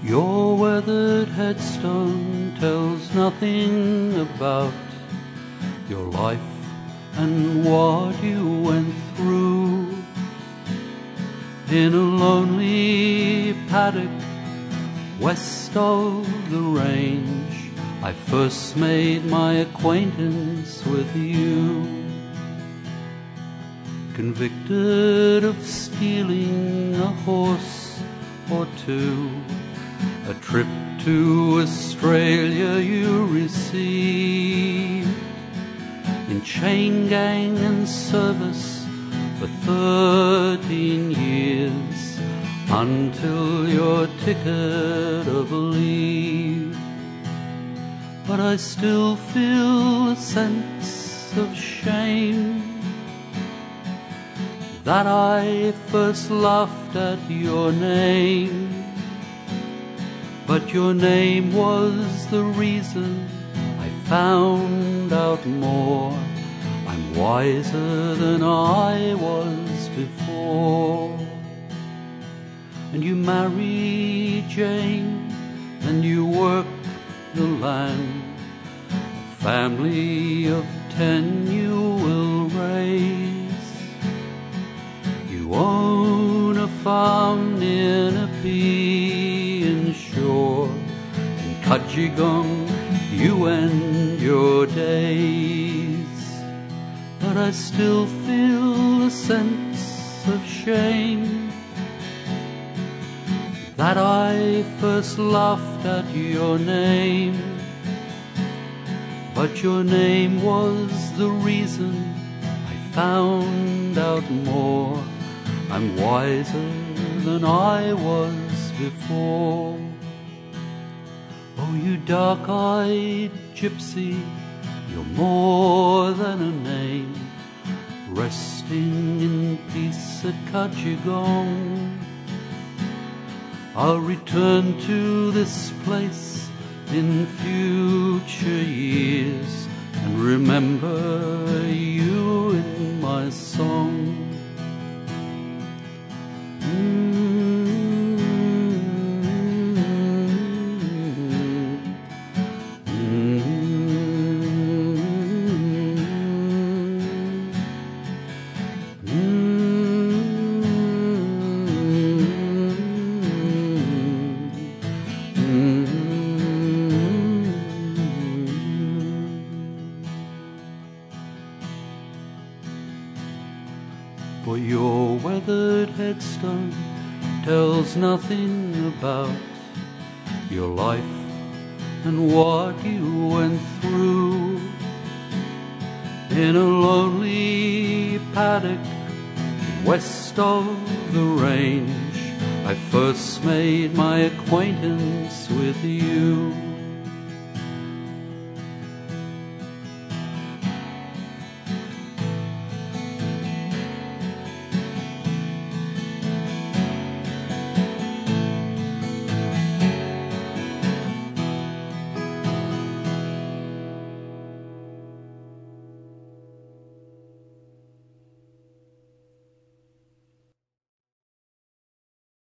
Your weathered headstone tells nothing about your life and what you went through. In a lonely paddock west of the range, I first made my acquaintance with you. Convicted of stealing a horse or two, a trip to Australia you received. In chain gang and service for 13 years, until your ticket of leave. But I still feel a sense of shame that I first laughed at your name. But your name was the reason I found out more. I'm wiser than I was before. And you marry Jane, and you work the land. A family of 10 you will raise. You own a farm near Nepean Shore. In Cudgegong you end your days. But I still feel a sense of shame that I first laughed at your name. But your name was the reason I found out more. I'm wiser than I was before. Oh, you dark-eyed gypsy, you're more than a name, resting in peace at Cudgegong. I'll return to this place in future years and remember you in my song. For your weathered headstone tells nothing about your life and what you went through. In a lonely paddock west of the range, I first made my acquaintance with you.